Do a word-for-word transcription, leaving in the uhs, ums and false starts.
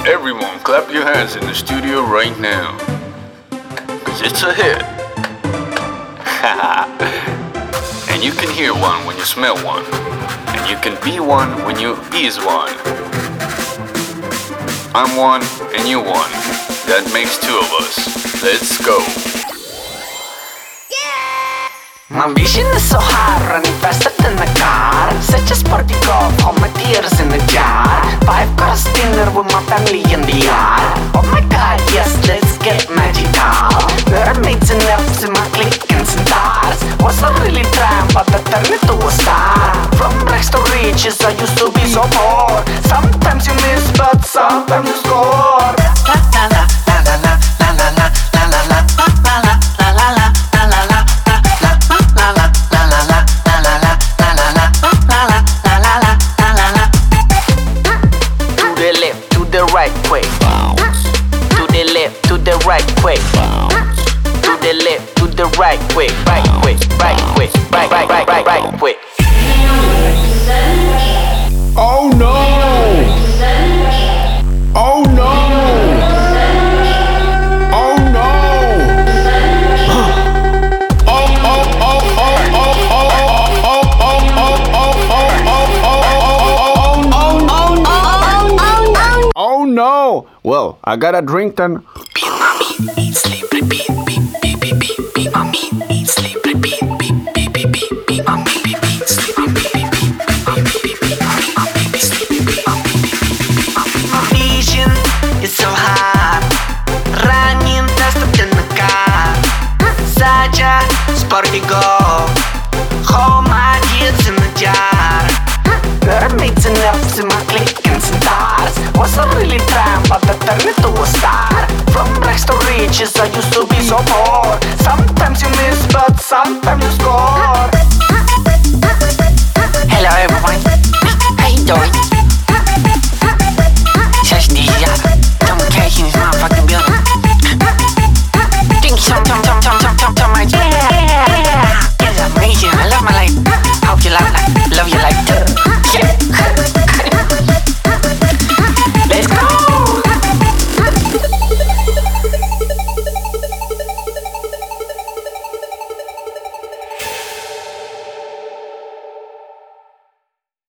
Everyone clap your hands in the studio right now, cause it's a hit. And you can hear one when you smell one, and you can be one when you is one. I'm one and you one, that makes two of us. Let's go. My vision is so high, running faster than a car. Such a sporty golf, all my tears in a jar. Five course dinner with my family in the yard. Oh my god, yes, let's get magical. Mermaids and elves in my clique and stars. Wasn't really trying, but I turned into a star. From rags to riches, I used to be so poor. Sometimes you miss, but sometimes you score. La la la la la la la la la la la la la la la la. Right way, to the left, to the right way, to the left, to the right way, right way, right way, right, right, right, right, right way. Oh no! Oh no! Oh no! Oh oh oh oh oh oh oh oh oh oh oh no! Well, I gotta drink then. Beat mommy, eat, sleep, repeat. Beat, beat, beat, beat, beat mommy, eat, sleep, repeat. Beat, beat, beat, beat, beat mommy, beat, beat, sleep, repeat. Beat, beat, beat, beat, mommy, mommy, beat, sleep, repeat. My vision is so high, running faster than a car. Such a sporty goal, hold my kids in the jar. Mermaids and elves in my clique and stars. Wasn't really trying, but I turned into a star. From rags to riches, I used to be so poor.